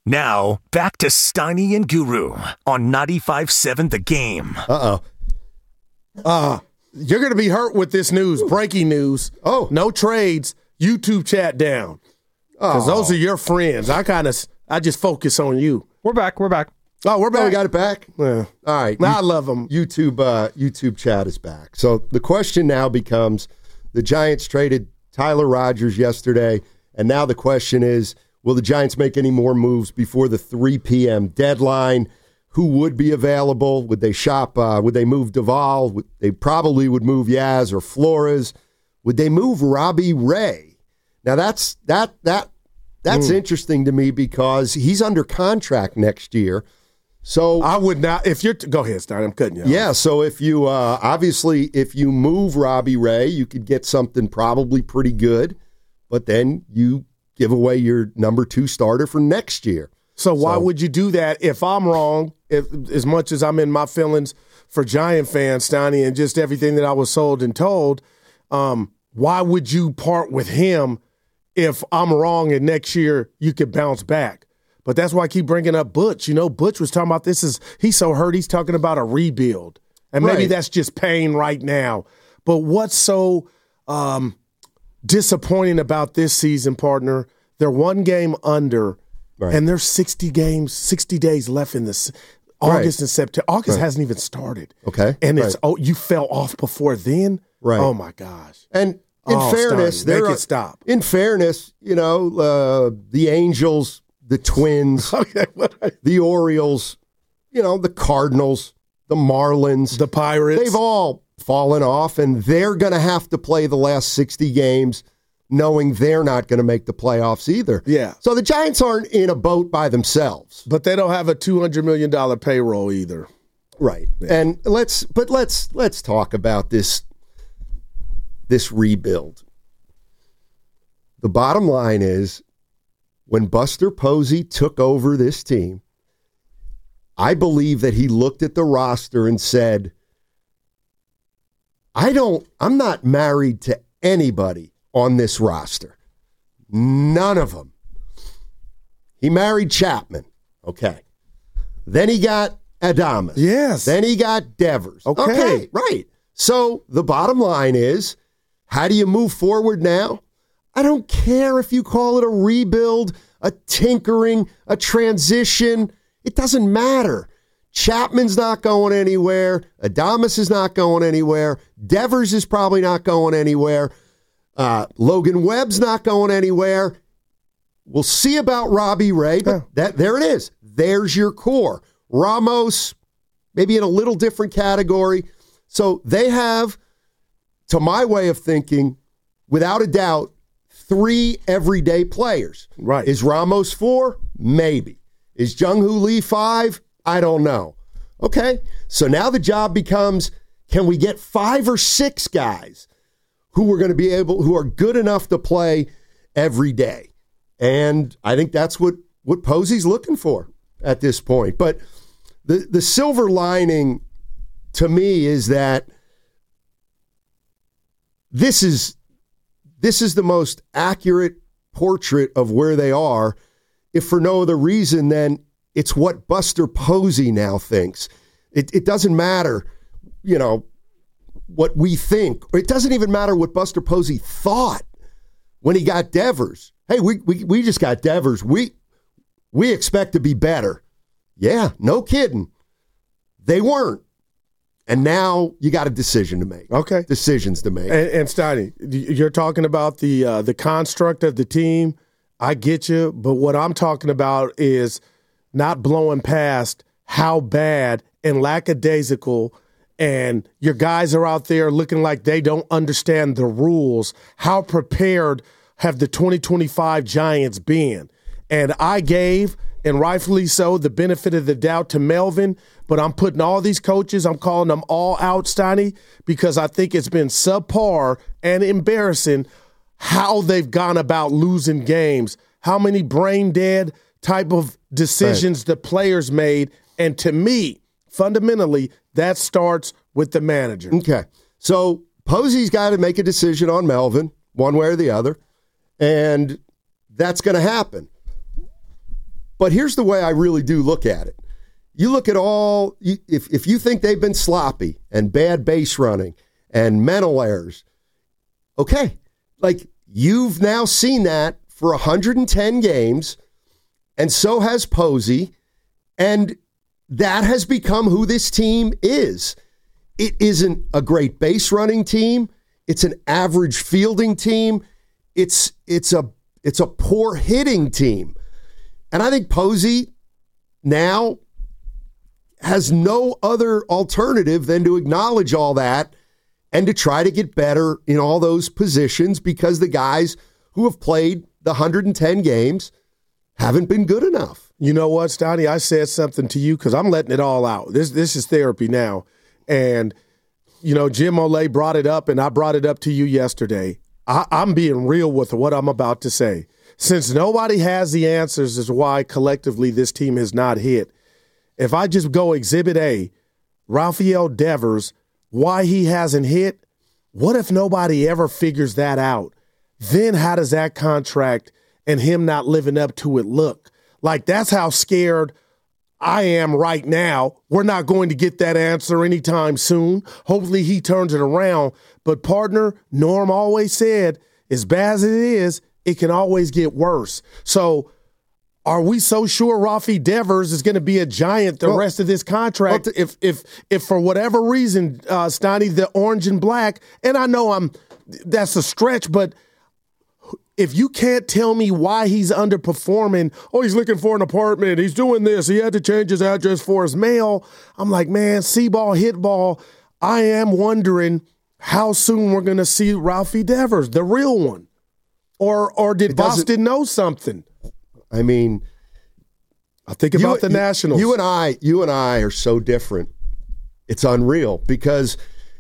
Now, back to Steiny and Guru on 95.7 The Game. You're going to be hurt with this news. Breaking news. Oh. No trades. YouTube chat down. Because those are your friends. I just focus on you. We're back. Oh, we're back. Oh, we got it back? Yeah. All right. I love them. YouTube chat is back. So the question now becomes, the Giants traded Tyler Rogers yesterday, and now the question is, will the Giants make any more moves before the 3 p.m. deadline? Who would be available? Would they shop? Would they move Duvall? They probably would move Yaz or Flores. Would they move Robbie Ray? Now that's interesting to me because he's under contract next year. So I would not. If you're go ahead, Stein. I'm cutting you off. Yeah. So if you obviously if you move Robbie Ray, you could get something probably pretty good, but then you give away your number 2 starter for next year. So why would you do that if I'm wrong? If as much as I'm in my feelings for Giant fans, Steiny, and just everything that I was sold and told, why would you part with him if I'm wrong and next year you could bounce back? But that's why I keep bringing up Butch. You know, Butch was talking about he's so hurt, he's talking about a rebuild. And maybe that's just pain right now. But what's so disappointing about this season, partner, they're 1 game under, and there's 60 days left in this August and September. August hasn't even started. Okay. And it's, you fell off before then? Right. Oh, my gosh. And in fairness, make it stop. In fairness, you know, the Angels, the Twins, the Orioles, you know, the Cardinals, the Marlins, the Pirates. They've all fallen off, and they're going to have to play the last 60 games knowing they're not going to make the playoffs either. Yeah. So the Giants aren't in a boat by themselves. But they don't have a $200 million payroll either. Right. Yeah. And let's talk about this rebuild. The bottom line is, when Buster Posey took over this team, I believe that he looked at the roster and said, I'm not married to anybody on this roster. None of them. He married Chapman. Okay. Then he got Adames. Yes. Then he got Devers. Okay. Right. So the bottom line is, how do you move forward now? I don't care if you call it a rebuild, a tinkering, a transition. It doesn't matter. Chapman's not going anywhere. Adames is not going anywhere. Devers is probably not going anywhere. Logan Webb's not going anywhere. We'll see about Robbie Ray, but there it is. There's your core. Ramos, maybe in a little different category. So they have, to my way of thinking, without a doubt, 3 everyday players. Right. Is Ramos 4? Maybe. Is Jung-Hoo Lee 5? I don't know. Okay. So now the job becomes, can we get 5 or 6 guys who are good enough to play every day? And I think that's what Posey's looking for at this point. But the silver lining to me is that this is the most accurate portrait of where they are, if for no other reason than it's what Buster Posey now thinks. It doesn't matter, you know, what we think. It doesn't even matter what Buster Posey thought when he got Devers. Hey, we just got Devers. We expect to be better. Yeah, no kidding. They weren't. And now you got a decision to make. Okay. Decisions to make. And Steiny, you're talking about the construct of the team. I get you. But what I'm talking about is not blowing past how bad and lackadaisical and your guys are out there looking like they don't understand the rules. How prepared have the 2025 Giants been? And I gave, and rightfully so, the benefit of the doubt to Melvin, but I'm putting all these coaches, I'm calling them all out, Steiny, because I think it's been subpar and embarrassing how they've gone about losing games, how many brain-dead type of decisions the players made. And to me, fundamentally, that starts with the manager. Okay. So Posey's got to make a decision on Melvin, one way or the other, and that's going to happen. But here's the way I really do look at it. You look at if you think they've been sloppy and bad base running and mental errors, okay, like you've now seen that for 110 games, and so has Posey, and that has become who this team is. It isn't a great base running team. It's an average fielding team. It's a poor hitting team. And I think Posey now has no other alternative than to acknowledge all that and to try to get better in all those positions, because the guys who have played the 110 games haven't been good enough. You know what, Stoney? I said something to you because I'm letting it all out. This is therapy now. And, you know, Jim Olay brought it up, and I brought it up to you yesterday. I'm being real with what I'm about to say. Since nobody has the answers as why collectively this team has not hit, if I just go Exhibit A, Rafael Devers, why he hasn't hit, what if nobody ever figures that out? Then how does that contract and him not living up to it look? Like, that's how scared I am right now. We're not going to get that answer anytime soon. Hopefully he turns it around. But, partner, Norm always said, as bad as it is, it can always get worse. So are we so sure Rafi Devers is going to be a Giant the rest of this contract if for whatever reason, Stoney, the orange and black, and I know that's a stretch, but if you can't tell me why he's underperforming, he's looking for an apartment, he's doing this, he had to change his address for his mail, I'm like, man, see ball, hit ball. I am wondering how soon we're going to see Rafi Devers, the real one. Or did Boston know something? I mean, I think about the Nationals. You and I are so different. It's unreal, because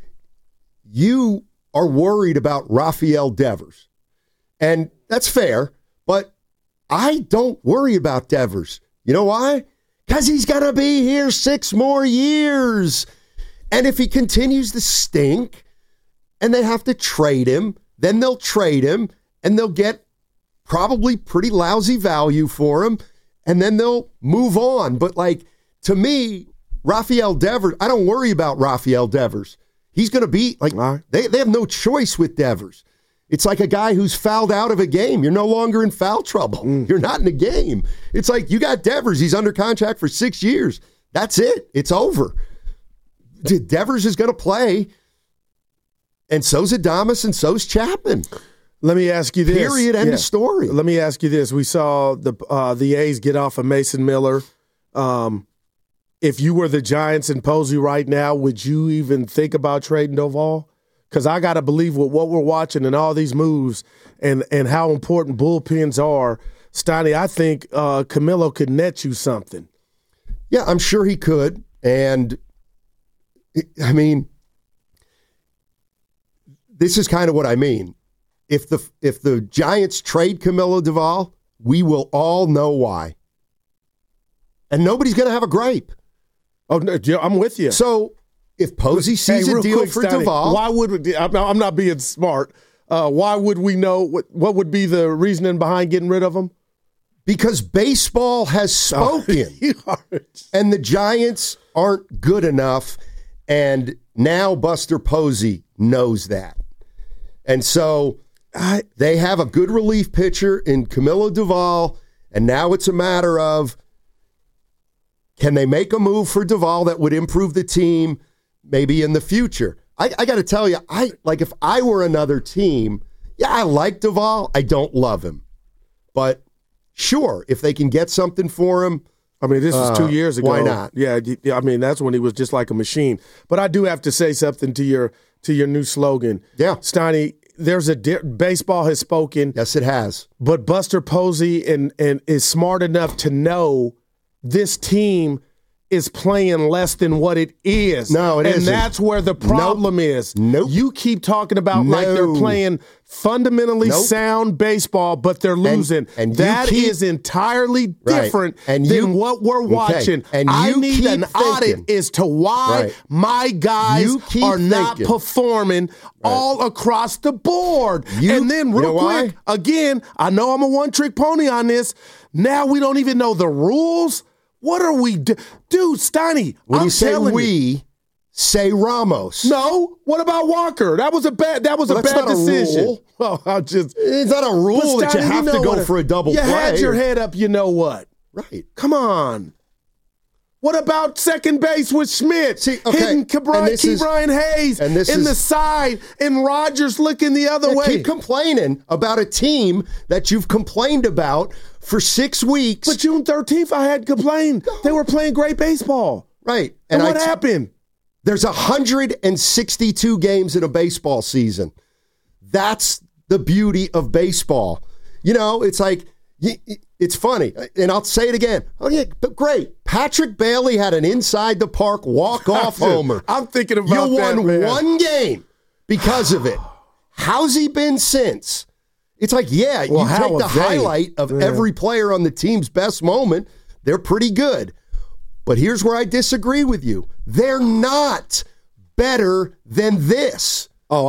you are worried about Rafael Devers. And that's fair, but I don't worry about Devers. You know why? Because he's going to be here 6 more years. And if he continues to stink and they have to trade him, then they'll trade him and they'll get probably pretty lousy value for him, and then they'll move on. But, like, to me, Rafael Devers, I don't worry about Rafael Devers. He's going to be, like, they have no choice with Devers. It's like a guy who's fouled out of a game. You're no longer in foul trouble. You're not in a game. It's like you got Devers. He's under contract for 6 years. That's it. It's over. Devers is going to play, and so's Adames, and so's Chapman. Let me ask you this. Period. End of story. Let me ask you this. We saw the A's get off of Mason Miller. If you were the Giants and Posey right now, would you even think about trading Doval? Because I got to believe with what we're watching and all these moves and how important bullpens are, Stoney, I think Camilo could net you something. Yeah, I'm sure he could. And, I mean, this is kind of what I mean. If the Giants trade Camilo Doval, we will all know why. And nobody's going to have a gripe. Oh, no, I'm with you. So if Posey sees a deal for Doval, why would we, I'm not being smart. Why would we know what would be the reasoning behind getting rid of him? Because baseball has spoken. And the Giants aren't good enough. And now Buster Posey knows that. And so they have a good relief pitcher in Camilo Doval, and now it's a matter of, can they make a move for Doval that would improve the team maybe in the future? I got to tell you, if I were another team, I like Doval. I don't love him. But sure, if they can get something for him. I mean, this is 2 years ago. Why not? Yeah, I mean, that's when he was just like a machine. But I do have to say something to your new slogan. Yeah. Stoney, baseball has spoken. Yes, it has. But Buster Posey and is smart enough to know this team is playing less than what it is. No, it isn't. And that's where the problem is. Nope. You keep talking about like they're playing fundamentally sound baseball, but they're losing. And that is entirely different than what we're watching. And I need an audit as to why my guys are not performing all across the board. And then real quick, again, I know I'm a one-trick pony on this. Now we don't even know the rules. What are we Dude, Steiny, when I'm you say telling we, say Ramos. No. What about Walker? That was a bad decision. Rule. Well, it's not a rule that you have to go for a double play. You had your head up, you know what? Right. Come on. What about second base with Schmidt? Hitting Ke'Bryan Hayes in the side and Rogers looking the other way. Keep complaining about a team that you've complained about for 6 weeks. But June 13th, I had complained. They were playing great baseball. Right. And what happened? There's 162 games in a baseball season. That's the beauty of baseball. You know, it's like, it's funny, and I'll say it again. Oh, yeah, but great. Patrick Bailey had an inside-the-park walk-off homer. I'm thinking about that, You won man. one game because of it. How's he been since? It's like, you take the highlight of every player on the team's best moment. They're pretty good. But here's where I disagree with you. They're not better than this. Oh,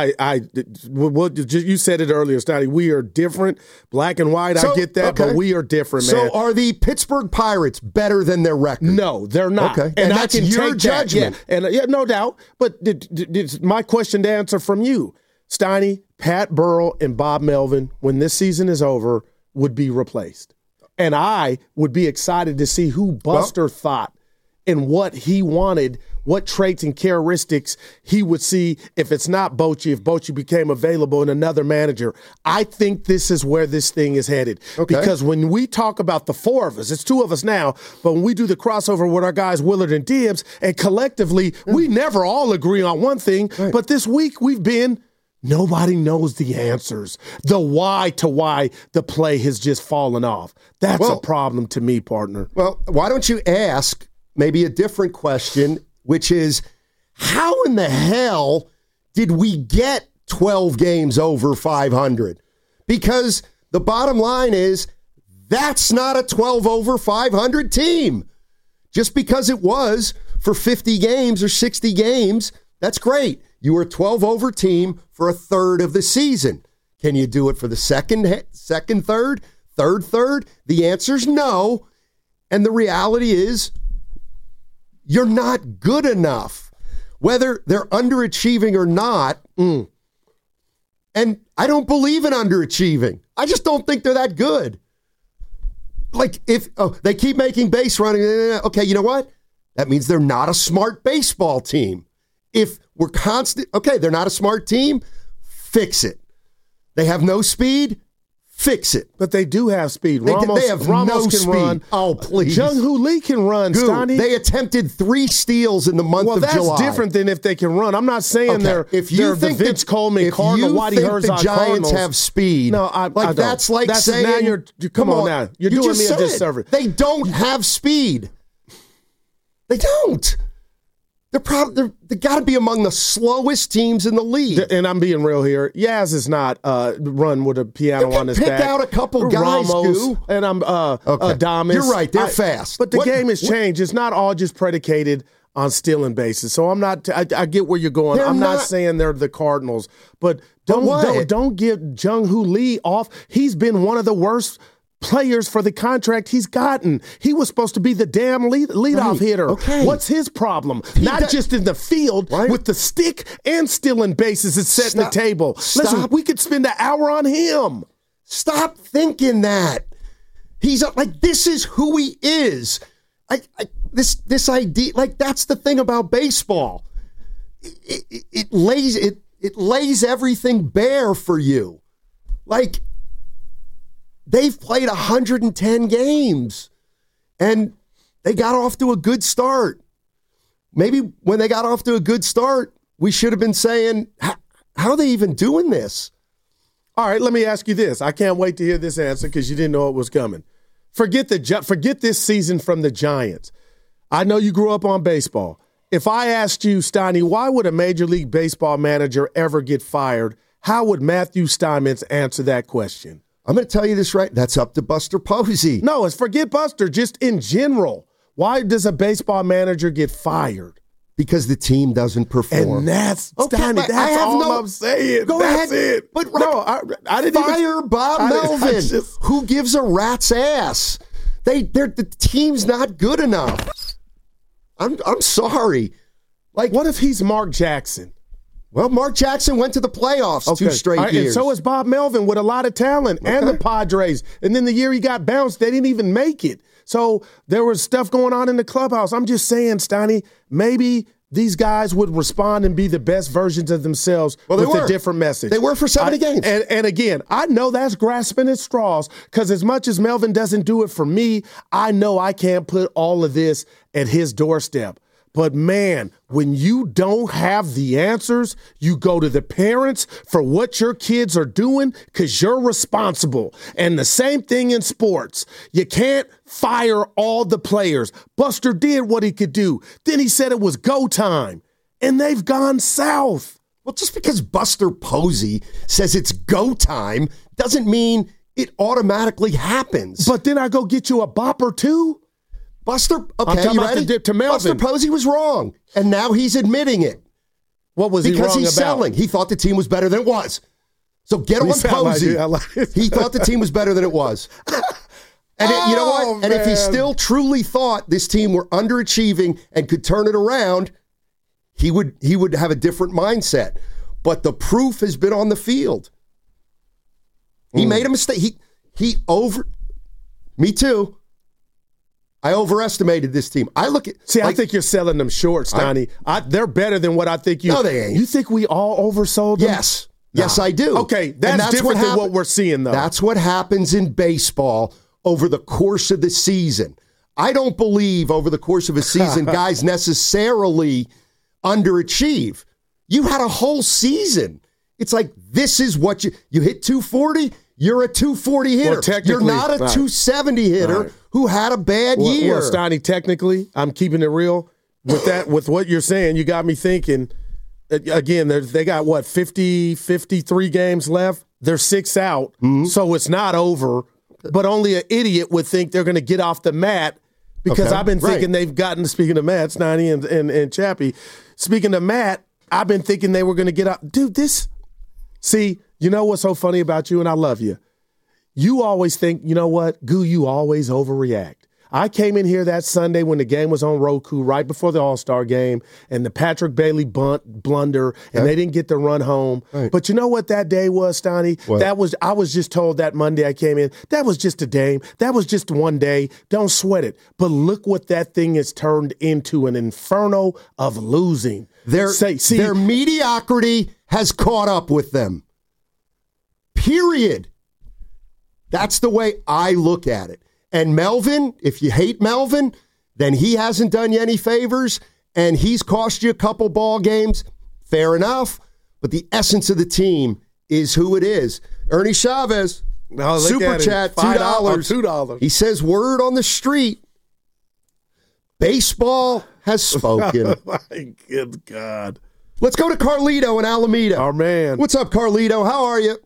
you said it earlier, Stotty. We are different, black and white. I get that, but we are different, man. So are the Pittsburgh Pirates better than their record? No, they're not. Okay, and that's your judgment. Yeah. And no doubt. But it's my question to answer from you, Steiny, Pat Burrell, and Bob Melvin, when this season is over, would be replaced, and I would be excited to see who Buster thought and what he wanted. What traits and characteristics he would see if it's not Bochy, if Bochy became available in another manager. I think this is where this thing is headed. Okay. Because when we talk about the four of us, it's two of us now, but when we do the crossover with our guys Willard and Dibbs, and collectively, we never all agree on one thing, but this week we've been, nobody knows the answers. The why to why the play has just fallen off. That's a problem to me, partner. Well, why don't you ask maybe a different question, which is, how in the hell did we get 12 games over 500? Because the bottom line is, that's not a 12 over 500 team. Just because it was for 50 games or 60 games, that's great. You were a 12 over team for a third of the season. Can you do it for the second third? The answer's no. And the reality is, you're not good enough, whether they're underachieving or not. And I don't believe in underachieving. I just don't think they're that good. Like, if they keep making base running, okay, you know what? That means they're not a smart baseball team. If we're they're not a smart team, fix it. They have no speed, fix it. But they do have speed. Ramos have no can speed. Run. Oh, please. Jung-Hoo Lee can run, Stoney. They attempted 3 steals in the month of July. Well, that's different than if they can run. I'm not saying they're the Vince Coleman Cardinal, Whitey Herzog Cardinals. If you think the Giants have speed, I don't. That's like saying... Now come on now. You're doing me a disservice. They don't have speed. They don't. They got to be among the slowest teams in the league. And I'm being real here. Yaz is not run with a piano on his back. Pick out a couple guys, Ramos, and I'm Adames. You're right. They're fast. But the game has changed. It's not all just predicated on stealing bases. So I'm not. I get where you're going. I'm not saying they're the Cardinals, but don't get Jung-Hoo Lee off. He's been one of the worst players for the contract he's gotten. He was supposed to be the damn leadoff hitter. Okay. What's his problem? Not just in the field with the stick and stealing bases and setting the table. Listen, we could spend an hour on him. Stop thinking that. He's like, this is who he is. This idea, like, that's the thing about baseball. It lays everything bare for you. Like, they've played 110 games, and they got off to a good start. Maybe when they got off to a good start, we should have been saying, how are they even doing this? All right, let me ask you this. I can't wait to hear this answer because you didn't know it was coming. Forget this season from the Giants. I know you grew up on baseball. If I asked you, Steiny, why would a Major League Baseball manager ever get fired? How would Matthew Steinmetz answer that question? I'm going to tell you this right. That's up to Buster Posey. No, it's forget Buster. Just in general, why does a baseball manager get fired? Because the team doesn't perform. And that's Steiny. That's all I'm saying. Go that's ahead. it. But no, I didn't fire Bob Melvin. Who gives a rat's ass? The team's not good enough. I'm sorry. Like, what if he's Mark Jackson? Well, Mark Jackson went to the playoffs 2 straight years. And so is Bob Melvin with a lot of talent and the Padres. And then the year he got bounced, they didn't even make it. So there was stuff going on in the clubhouse. I'm just saying, Steiny, maybe these guys would respond and be the best versions of themselves with a different message. They were for 70 games. And again, I know that's grasping at straws because as much as Melvin doesn't do it for me, I know I can't put all of this at his doorstep. But man, when you don't have the answers, you go to the parents for what your kids are doing because you're responsible. And the same thing in sports. You can't fire all the players. Buster did what he could do. Then he said it was go time. And they've gone south. Well, just because Buster Posey says it's go time doesn't mean it automatically happens. But then I go get you a bopper too? Buster, okay, you ready? To Melvin. Buster Posey was wrong, and now he's admitting it. What was he wrong about? Because he's selling. He thought the team was better than it was. So get on Posey. He thought the team was better than it was. And you know what? And if he still truly thought this team were underachieving and could turn it around, he would have a different mindset. But the proof has been on the field. He made a mistake. Me too. I overestimated this team. I think you're selling them short, Steiny. They're better than what I think you. No, they ain't. You think we all oversold them? Yes. Nah. Yes, I do. Okay, that's different than what we're seeing, though. That's what happens in baseball over the course of the season. I don't believe over the course of a season guys necessarily underachieve. You had a whole season. It's like, this is what you hit 240, you're a 240 hitter. Well, you're not a 270 hitter who had a bad year. Well, Steiny, technically, I'm keeping it real. With that, with what you're saying, you got me thinking, again, they got, 53 games left? They're 6 out, so it's not over. But only an idiot would think they're going to get off the mat because I've been thinking they've gotten, speaking of Matt, Steiny and Chappie, speaking of Matt, I've been thinking they were going to get out. Dude, see, you know what's so funny about you, and I love you. You always think, you know what, Goo, you always overreact. I came in here that Sunday when the game was on Roku right before the All-Star game and the Patrick Bailey blunder, and they didn't get the run home. Right. But you know what that day was, Steiny? I was just told that Monday I came in, that was just a game. That was just one day. Don't sweat it. But look what that thing has turned into, an inferno of losing. Their mediocrity has caught up with them. Period. That's the way I look at it. And Melvin, if you hate Melvin, then he hasn't done you any favors, and he's cost you a couple ball games. Fair enough. But the essence of the team is who it is. Ernie Chavez, Super Chat, $2. He says, word on the street, baseball has spoken. My good God. Let's go to Carlito in Alameda. Our man. What's up, Carlito? How are you?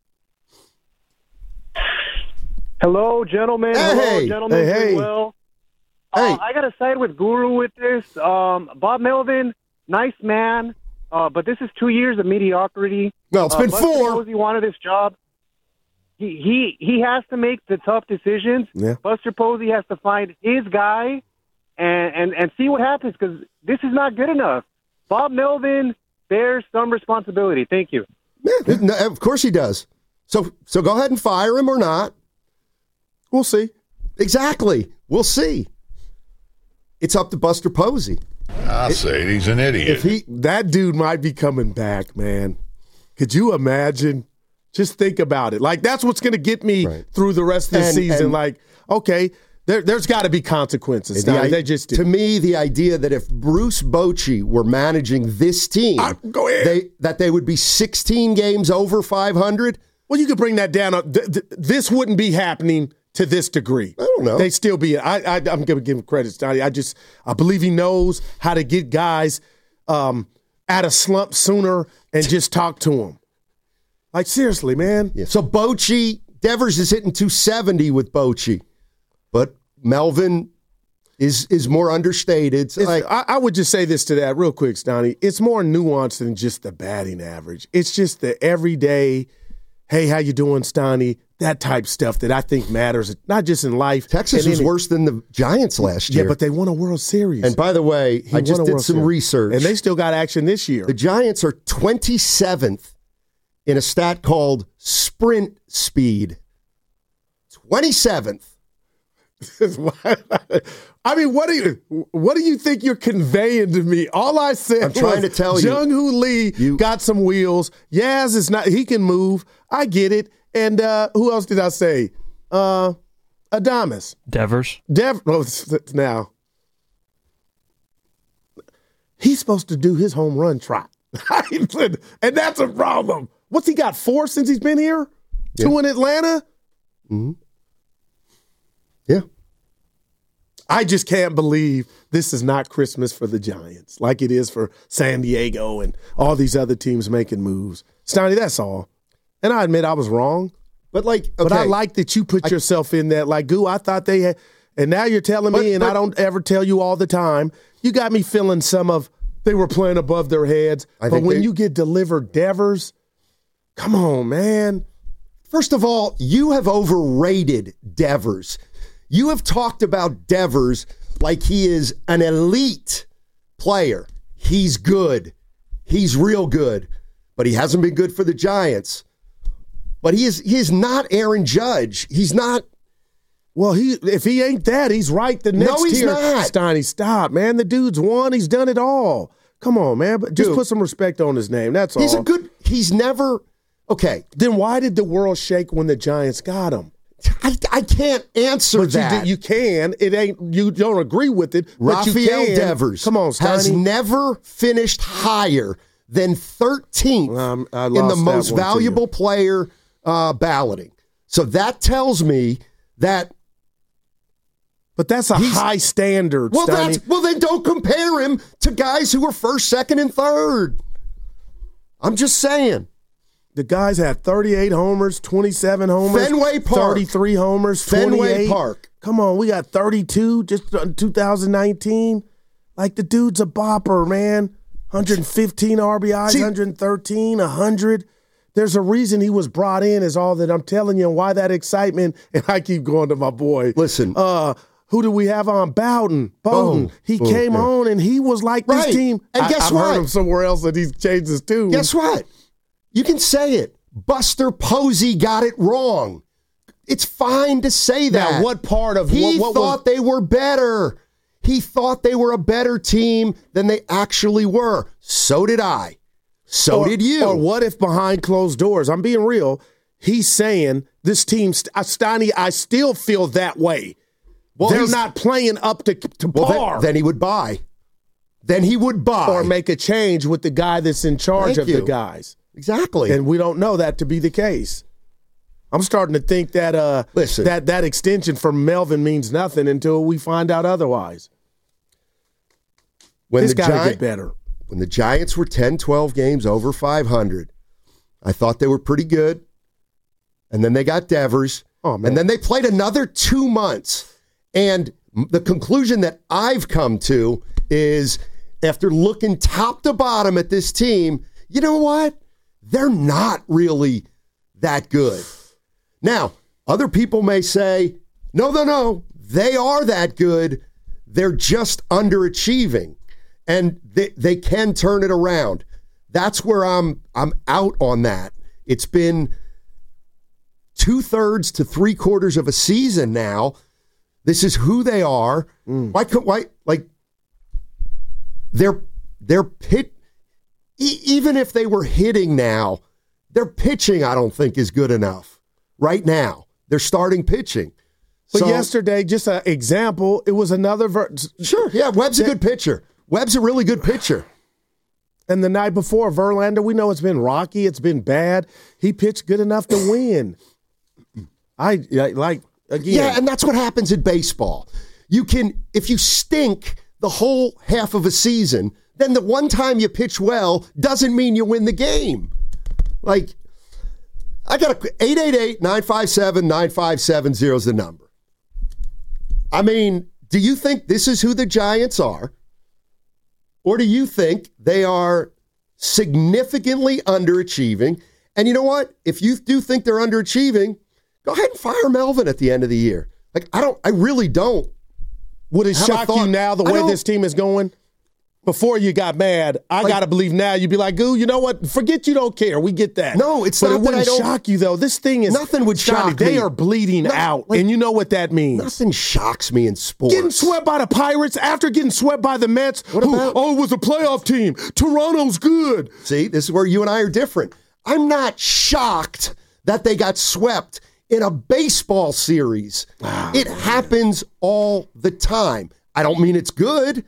Hello, gentlemen. Hey. Hello, gentlemen. Hey. Well, Hey. I got to side with Guru with this. Bob Melvin, nice man, but this is 2 years of mediocrity. No, it's been Buster 4. Posey wanted this job. He has to make the tough decisions. Yeah. Buster Posey has to find his guy and see what happens because this is not good enough. Bob Melvin bears some responsibility. Thank you. Yeah, no, of course he does. So go ahead and fire him or not. We'll see. Exactly. We'll see. It's up to Buster Posey. I say he's an idiot. That dude might be coming back, man. Could you imagine? Just think about it. Like, that's what's going to get me through the rest of the season. Like, okay, there's got to be consequences. They just do. To me, the idea that if Bruce Bochy were managing this team, that they would be 16 games over 500. Well, you could bring that down. This wouldn't be happening to this degree. I don't know. They still be. I'm going to give him credit, Stoney. I believe he knows how to get guys out of slump sooner and just talk to them. Like, seriously, man. Yeah. So Bochy, Devers is hitting 270 with Bochy, but Melvin is more understated. So I would just say this to that real quick, Stoney. It's more nuanced than just the batting average. It's just the everyday, hey, how you doing, Stoney? That type stuff that I think matters, not just in life. Texas was worse than the Giants last year. Yeah, but they won a World Series. And by the way, I just did some research. And they still got action this year. The Giants are 27th in a stat called sprint speed. 27th. I mean, what do you think you're conveying to me? All I said I'm trying to tell you. Jung-Hoo Lee got some wheels. Yaz is not. He can move. I get it. And who else did I say? Adames. Devers. Now, he's supposed to do his home run trot. And that's a problem. What's he got, 4 since he's been here? Yeah. 2 in Atlanta? Mm-hmm. Yeah. I just can't believe this is not Christmas for the Giants like it is for San Diego and all these other teams making moves. Stoney, that's all. And I admit I was wrong. But I like that you put yourself in that. Like, Goo, I thought they had, and now you're telling me, and I don't ever tell you all the time, you got me feeling some of they were playing above their heads. But when you get delivered Devers, come on, man. First of all, you have overrated Devers. You have talked about Devers like he is an elite player. He's good. He's real good. But he hasn't been good for the Giants. But he is not Aaron Judge. He's not. Well, if he ain't that, he's right the next he's year. not. Stoney, stop, man. The dude's won. He's done it all. Come on, man. But just put some respect on his name. That's all. He's never. Okay. Then why did the world shake when the Giants got him? I can't answer that. You can. It ain't. You don't agree with it. But Rafael Devers, come on, Stoney, has never finished higher than 13th in the most valuable player balloting. So that tells me that. But that's a high standard. Well, then don't compare him to guys who were first, second, and third. I'm just saying. The guys had 38 homers, 27 homers, Fenway Park, 33 homers, 28. Fenway Park. Come on, we got 32 just in 2019. Like, the dude's a bopper, man. 115 RBIs, 113, 100. There's a reason he was brought in, is all that I'm telling you, and why that excitement. And I keep going to my boy. Listen. Who do we have on? Bowden. He came on, and he was like this team. And guess what? I heard him somewhere else that he's changed his tune. Guess what? You can say it. Buster Posey got it wrong. It's fine to say that. Now, what part of he thought they were better? He thought they were a better team than they actually were. So did I. So did you. Or what if behind closed doors? I'm being real. He's saying this team, Stoney, I still feel that way. Well, they're not playing up to par. Then he would buy. Or make a change with the guy that's in charge of the guys. Exactly. And we don't know that to be the case. I'm starting to think that that extension from Melvin means nothing until we find out otherwise. This got to get better. When the Giants were 10, 12 games over 500, I thought they were pretty good. And then they got Devers. Oh, man. And then they played another 2 months. And the conclusion that I've come to is, after looking top to bottom at this team, you know what? They're not really that good. Now, other people may say, no, they are that good. They're just underachieving. And they can turn it around. That's where I'm out on that. It's been 2/3 to 3/4 of a season now. This is who they are. They're pit. Even if they were hitting now, their pitching, I don't think, is good enough right now. They're starting pitching. But yesterday, just an example, it was another. Sure, yeah, Webb's a good pitcher. Webb's a really good pitcher. And the night before, Verlander, we know it's been rocky, it's been bad. He pitched good enough to win. again. Yeah, and that's what happens in baseball. If you stink the whole half of a season, then the one time you pitch well doesn't mean you win the game. Like, I got 888-957-9570 is the number. I mean, do you think this is who the Giants are? Or do you think they are significantly underachieving? And you know what? If you do think they're underachieving, go ahead and fire Melvin at the end of the year. Like, I really don't. Would it shock you now the way this team is going? Before you got mad, I got to believe now you'd be like, Goo, you know what? Forget you don't care. We get that. No, it's but not it wouldn't shock you, though. This thing is... Nothing would shock me. They are bleeding out, and you know what that means. Nothing shocks me in sports. Getting swept by the Pirates after getting swept by the Mets. What about? Oh, it was a playoff team. Toronto's good. See, this is where you and I are different. I'm not shocked that they got swept in a baseball series. It happens all the time. I don't mean it's good.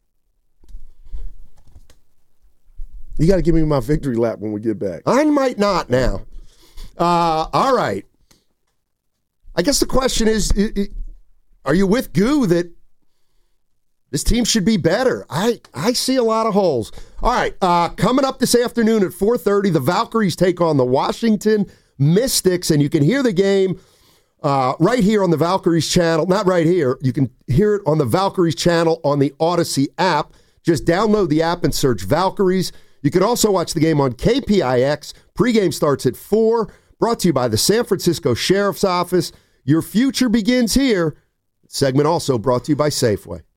You got to give me my victory lap when we get back. I might not now. All right. I guess the question is, are you with Goo that this team should be better? I see a lot of holes. All right. Coming up this afternoon at 4:30, the Valkyries take on the Washington Mystics, and you can hear the game right here on the Valkyries channel. Not right here. You can hear it on the Valkyries channel on the Odyssey app. Just download the app and search Valkyries. You can also watch the game on KPIX. Pregame starts at 4. Brought to you by the San Francisco Sheriff's Office. Your future begins here. Segment also brought to you by Safeway.